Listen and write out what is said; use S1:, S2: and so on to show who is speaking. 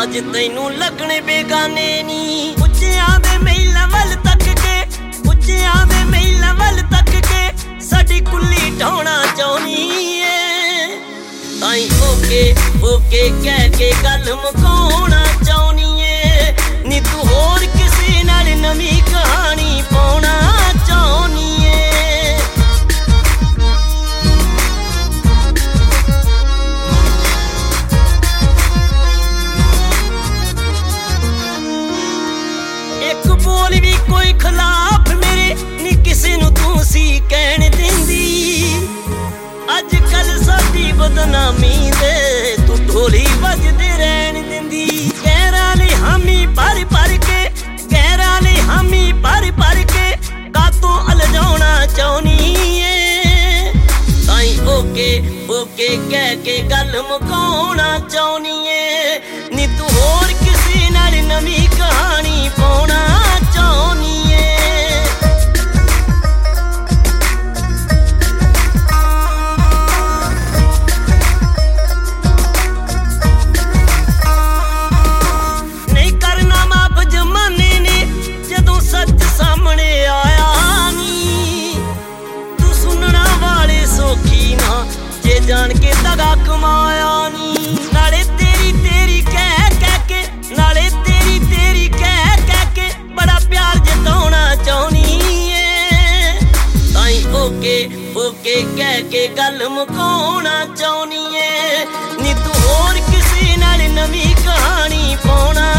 S1: ਅੱਜ ਤੈਨੂੰ ਲੱਗਣੇ ਬੇਗਾਨੇ ਨੀ। ਉੱਚਿਆਂ ਦੇ ਮਹਿਲਾਂ ਵੱਲ ਤੱਕ ਕੇ, ਉੱਚਿਆਂ ਦੇ ਮਹਿਲਾਂ ਵੱਲ ਤੱਕ ਕੇ ਸਾਡੀ ਕੁੱਲੀ ਢਾਉਣਾ ਚਾਹੁੰਦੀ ਏ। ਤਾਈਂ ਓਕੇ ਓਕੇ ਕਹਿ ਕੇ ਗੱਲ ਮੁਕਾਉਣਾ ਚਾਹੁੰਦੀ ਏ ਨੀ। ਤੂੰ ਹੋਰ ਕਿਸੇ ਨਾਲ ਨਵੀਂ ਕਹਾਣੀ ਪਾਉਣਾ ਚਾਹੁੰਦੀ ਏ। ਇੱਕ ਬੋਲ ਵੀ ਕੋਈ ਖਿਲਾਫ ਮੇਰੇ ਨੀ ਕਿਸੇ ਨੂੰ ਤੂੰ ਸੀ ਕਹਿਣ ਦਿੰਦੀ। ਅੱਜ ਕੱਲ ਸਾਡੀ ਬਦਨਾਮੀ ਦੇ ਤੂੰ ਢੋਲੀ ਵੱਜਦੇ ਰਹਿਣ ਦਿੰਦੀ। ਗੈਰਾਂ ਲਈ ਹਾਮੀ ਭਰ ਭਰ ਕੇ, ਗੈਰਾਂ ਲਈ ਹਾਮੀ ਭਰ ਭਰ ਕੇ ਕਾਤੋਂ ਅਲਝਾਉਣਾ ਚਾਹੁੰਦੀ ਏ। ਤਾਈਂ ਓਕੇ ਓਕੇ ਕਹਿ ਕੇ ਗੱਲ ਮੁਕਾਉਣਾ ਚਾਹੁੰਦੀ ਏ ਨੀ। ਤੂੰ ਹੋਰ ਕਿਸੇ ਨਾਲ ਨਵੀਂ ਕਹਾਣੀ ਪਾਉਣਾ ਚਾਹੁੰਦੀ ਏ। ਨਹੀਂ ਕਰਨਾ ਮਾਫ ਜ਼ਮਾਨੇ ਨੇ ਜਦੋਂ ਸੱਚ ਸਾਹਮਣੇ ਆਇਆ ਨੀ। ਤੂੰ ਸੁਣਨਾ ਵਾਲੇ ਸੌਖੀ ਨਾ ਜੇ ਜਾਣ ਕੇ ਦਗਾ ਕਮਾਇਆ ਨੀ। ਨਾਲੇ ਤੇਰੀ ਤੇਰੀ ਕਹਿ ਕਹਿ ਕੇ, ਨਾਲੇ ਤੇਰੀ ਤੇਰੀ ਕਹਿ ਕਹਿ ਕੇ ਬੜਾ ਪਿਆਰ ਜਤਾਉਣਾ ਚਾਹੁੰਦੀ ਏ। ਤਾਈਂ ਓਕੇ ਓਕੇ ਕਹਿ ਕੇ ਗੱਲ ਮੁਕਾਉਣਾ ਚਾਹੁੰਦੀ ਏ ਨੀ। ਤੂੰ ਹੋਰ ਕਿਸੇ ਨਾਲ ਨਵੀਂ ਕਹਾਣੀ ਪਾਉਣਾ